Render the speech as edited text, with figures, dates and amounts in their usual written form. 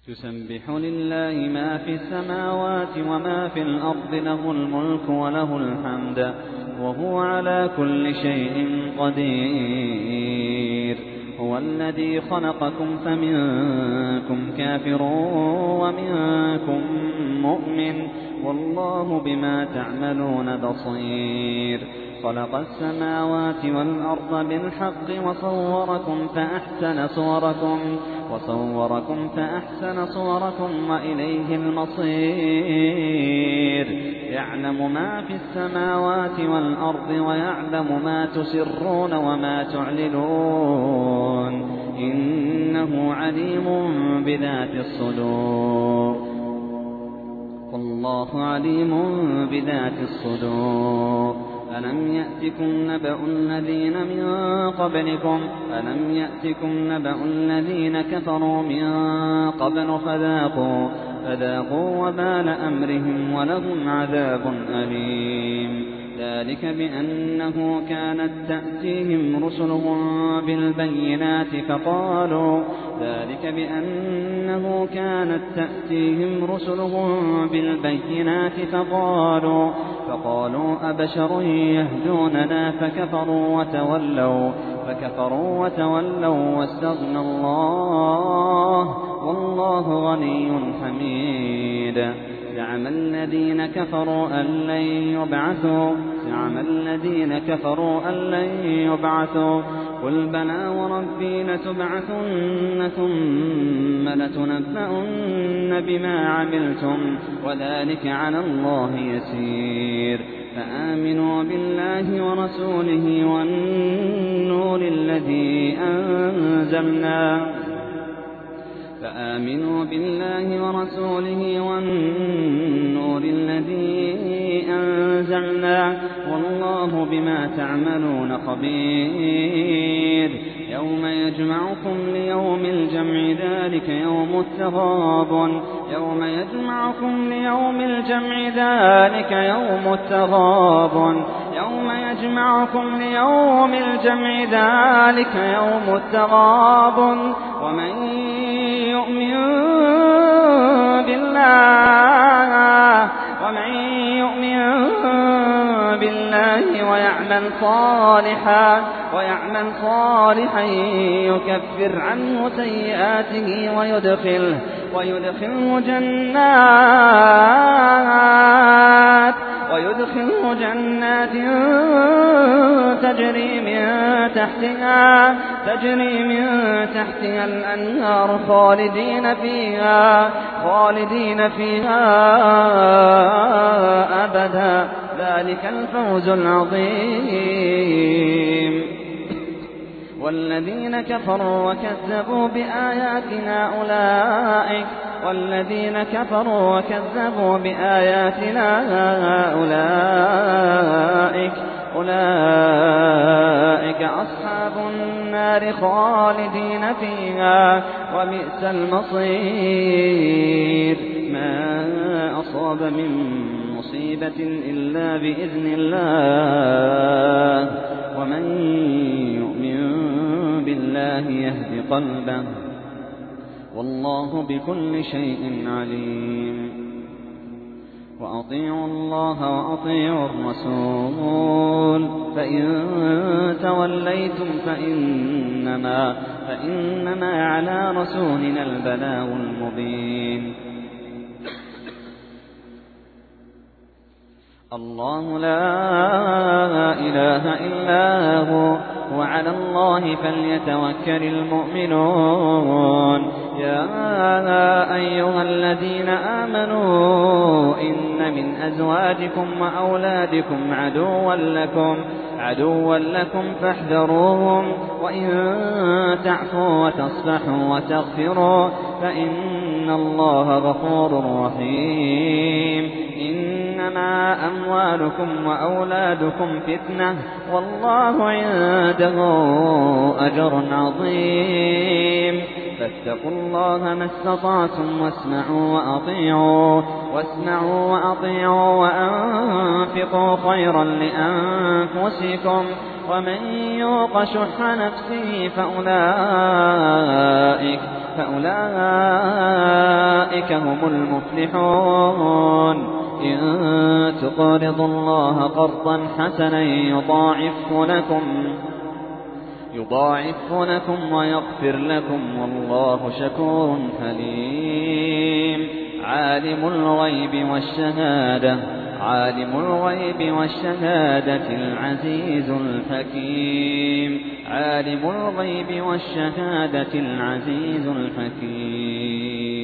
يسبح لله ما في السماوات وما في الأرض، له الملك وله الحمد وهو على كل شيء قدير. هو الذي خلقكم فمنكم كافر ومنكم مؤمن، والله بما تعملون بصير. خلق السماوات والأرض بالحق وصوركم فأحسن صوركم وإليه المصير. يعلم ما في السماوات والأرض ويعلم ما تسرون وما تعلنون، إنه عليم بذات الصدور، والله عليم بذات الصدور. ألم يأتكم نبأ الذين كفروا من قبل فذاقوا وبال أمرهم ولهم عذاب أليم. ذلك بأنه كانت تأتيهم رسلهم بالبينات فقالوا أبشر يهدوننا فكفروا وتولوا واستغنى الله والله غني حميد. زعم الذين كفروا أن لن يبعثوا قل بلى وربي لتبعثن ثم لتنبؤن بما عملتم وذلك على الله يسير. فآمنوا بالله ورسوله والنور الذي أنزلنا والله بما تعملون خبير. يوم يجمعكم ليوم الجمع ذلك يوم التغابن ومن يؤمن بالله ويعمل صالحا يكفر عنه سيئاته ويدخله جنات تجري من تحتها الأنهار خالدين فيها أبدا، ذلك الفوز العظيم. والذين كفروا وكذبوا بآياتنا أولئك أصحاب النار خالدين فيها وبئس المصير. ما أصاب من مصيبة إلا بإذن الله، ومن يؤمن بالله يهد قلبه، والله بكل شيء عليم. وأطيعوا الله وأطيعوا الرسول، فإن توليتم فإنما على رسولنا البلاغ المبين. الله لا إله إلا هو وعلى الله فليتوكل المؤمنون. يا أيها الذين آمنوا إن من أزواجكم وأولادكم عدوا لكم فاحذروهم، وإن تعفوا وتصفحوا وتغفروا فإن الله غفور رحيم. إنما أموالكم وأولادكم فتنة والله عنده أجر عظيم. فاتقوا الله ما استطعتم واسمعوا وأطيعوا وأنفقوا خيرا لأنفسكم ومن يوق شح نفسه فأولئك هم المفلحون إن تقرضوا الله قرضا حسنا يضاعفه لكم ويغفر لكم والله شكور حليم عالم الغيب والشهادة العزيز الحكيم